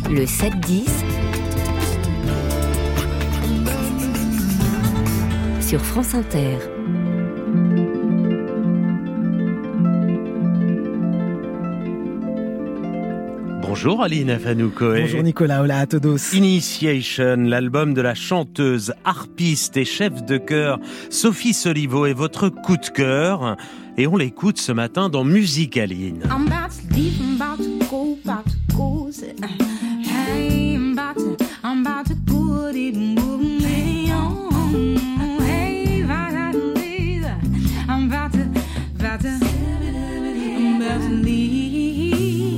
Le 7-10 sur France Inter. Bonjour Aline Afanoukoé. Bonjour Nicolas, hola à todos. Initiation, l'album de la chanteuse, harpiste et chef de chœur Sophie Solivo est votre coup de cœur. Et on l'écoute ce matin dans Musique Aline. I'm about to leave, I'm about to go. Hey, I'm about to put it moving on. Hey, I'm about to leave.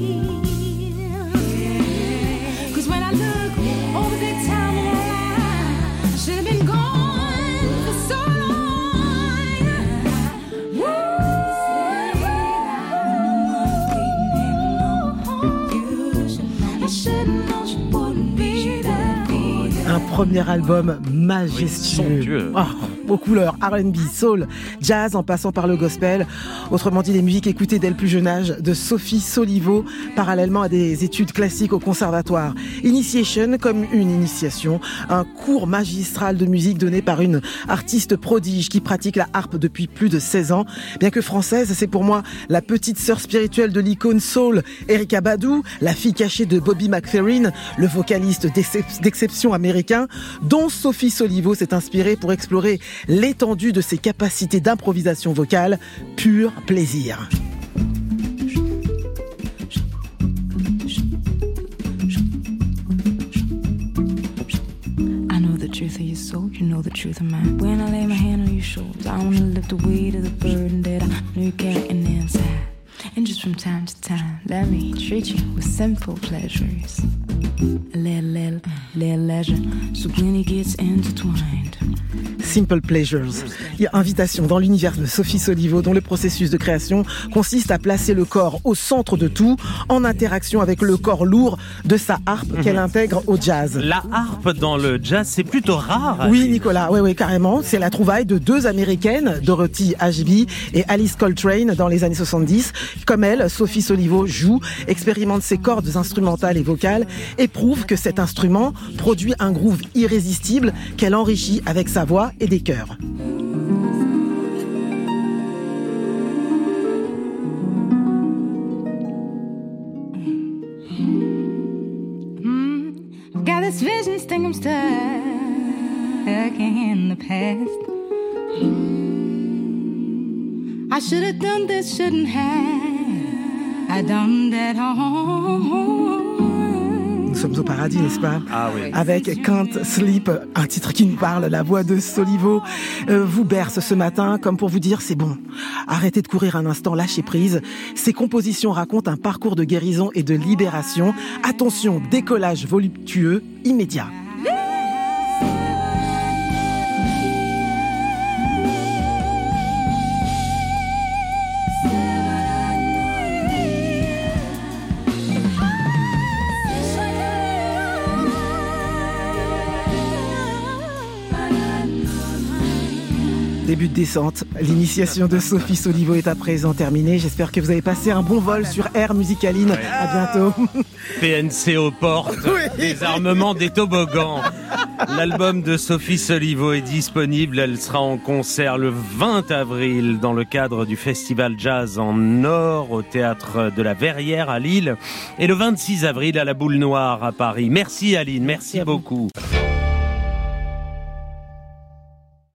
Cause when I look over the timeline, I should have been gone for so long. I should've known she wouldn't be there. Un premier album majestueux. Aux couleurs R&B, soul, jazz en passant par le gospel. Autrement dit, les musiques écoutées dès le plus jeune âge de Sophie Solivo, parallèlement à des études classiques au conservatoire. Initiation comme une initiation, un cours magistral de musique donné par une artiste prodige qui pratique la harpe depuis plus de 16 ans. Bien que française, c'est pour moi la petite sœur spirituelle de l'icône soul Erykah Badu, la fille cachée de Bobby McFerrin, le vocaliste d'exception américain, dont Sophie Solivo s'est inspirée pour explorer l'étendue de ses capacités d'improvisation vocale. Pur plaisir. I know the truth of your soul, you know the truth of mine. When I lay my hand on your shoulders, I wanna lift the weight of the burden that I know you're carrying inside. And just from time to time, let me treat you with simple pleasures. A little leisure, so when it gets intertwined. Simple Pleasures. Il y a invitation dans l'univers de Sophie Solivo, dont le processus de création consiste à placer le corps au centre de tout, en interaction avec le corps lourd de sa harpe qu'elle intègre au jazz. La harpe dans le jazz, c'est plutôt rare. Oui, Aline. Nicolas, oui, carrément. C'est la trouvaille de deux Américaines, Dorothy Ashby et Alice Coltrane, dans les années 70. Comme elle, Sophie Solivo joue, expérimente ses cordes instrumentales et vocales et prouve que cet instrument produit un groove irrésistible qu'elle enrichit avec sa voix et des chœurs. I've got this vision, think I'm stuck in the past. I should have done this, shouldn't have. I done that all. Nous sommes au paradis, n'est-ce pas ? Ah oui. Avec Can't Sleep, un titre qui nous parle, la voix de Solivo vous berce ce matin, comme pour vous dire, c'est bon, arrêtez de courir un instant, lâchez prise. Ces compositions racontent un parcours de guérison et de libération. Attention, décollage voluptueux, immédiat. Début de descente, l'initiation de Sophie Solivo est à présent terminée. J'espère que vous avez passé un bon vol sur Air Musique Aline. À bientôt. PNC aux portes, désarmement des toboggans. L'album de Sophie Solivo est disponible. Elle sera en concert le 20 avril dans le cadre du Festival Jazz en Or au Théâtre de la Verrière à Lille et le 26 avril à la Boule Noire à Paris. Merci Aline, merci beaucoup.